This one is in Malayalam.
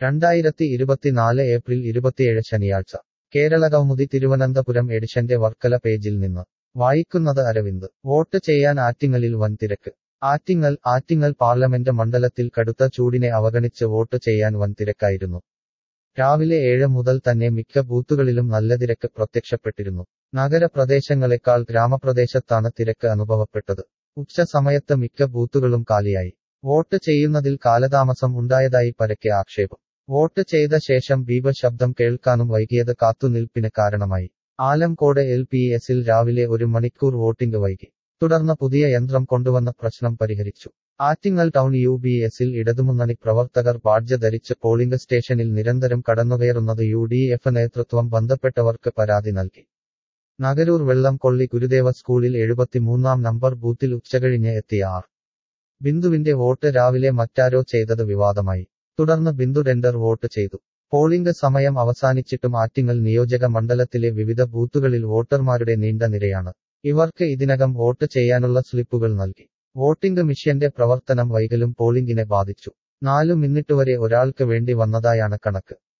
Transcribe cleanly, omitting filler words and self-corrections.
2024 ഏപ്രിൽ 27 ശനിയാഴ്ച കേരളകൗമുദി തിരുവനന്തപുരം എഡിഷന്റെ വർക്കല പേജിൽ നിന്ന് വായിക്കുന്നത് അരവിന്ദ് വോട്ട് ചെയ്യാൻ ആറ്റിങ്ങലിൽ വൻ തിരക്ക് ആറ്റിങ്ങൽ പാർലമെന്റ് മണ്ഡലത്തിൽ കടുത്ത ചൂടിനെ അവഗണിച്ച് വോട്ട് ചെയ്യാൻ വൻ തിരക്കായിരുന്നു. രാവിലെ 7 മുതൽ തന്നെ മിക്ക ബൂത്തുകളിലും നല്ല തിരക്ക് പ്രത്യക്ഷപ്പെട്ടിരുന്നു. നഗരപ്രദേശങ്ങളെക്കാൾ ഗ്രാമപ്രദേശത്താണ് തിരക്ക് അനുഭവപ്പെട്ടത്. ഉച്ച സമയത്ത് മിക്ക ബൂത്തുകളും കാലിയായി. വോട്ട് ചെയ്യുന്നതിൽ കാലതാമസം ഉണ്ടായതായി പരക്കെ ആക്ഷേപം. വോട്ട് ചെയ്ത ശേഷം ബീപ ശബ്ദം കേൾക്കാനും വൈകിയത് കാത്തുനിൽപ്പിന് കാരണമായി. ആലംകോട് LPS-ൽ രാവിലെ 1 മണിക്കൂർ വോട്ടിംഗ് വൈകി. തുടർന്ന് പുതിയ യന്ത്രം കൊണ്ടുവന്ന പ്രശ്നം പരിഹരിച്ചു. ആറ്റിങ്ങൽ ടൗൺ UBS-ൽ ഇടതുമുന്നണി പ്രവർത്തകർ ബാഡ്ജ് ധരിച്ച് പോളിംഗ് സ്റ്റേഷനിൽ നിരന്തരം കടന്നുകയറുന്നത് UDF നേതൃത്വം ബന്ധപ്പെട്ടവർക്ക് പരാതി നൽകി. നഗരൂർ വെള്ളംകൊള്ളി ഗുരുദേവ സ്കൂളിൽ 73-ാം നമ്പർ ബൂത്തിൽ ഉച്ചകഴിഞ്ഞ് എത്തിയ ആർ. ബിന്ദുവിന്റെ വോട്ട് രാവിലെ മറ്റാരോ ചെയ്തത് വിവാദമായി. തുടർന്ന് ബിന്ദു ടെൻഡർ വോട്ട് ചെയ്തു. പോളിംഗ് സമയം അവസാനിച്ചിട്ടും ആറ്റിങ്ങൽ നിയോജക മണ്ഡലത്തിലെ വിവിധ ബൂത്തുകളിൽ വോട്ടർമാരുടെ നീണ്ട നിരയാണ്. ഇവർക്ക് ഇതിനകം വോട്ട് ചെയ്യാനുള്ള സ്ലിപ്പുകൾ നൽകി. വോട്ടിംഗ് മെഷീന്റെ പ്രവർത്തനം വൈകലും പോളിംഗിനെ ബാധിച്ചു. 4 മിനിറ്റ് വരെ ഒരാൾക്ക് വേണ്ടി വന്നതായാണ് കണക്ക്.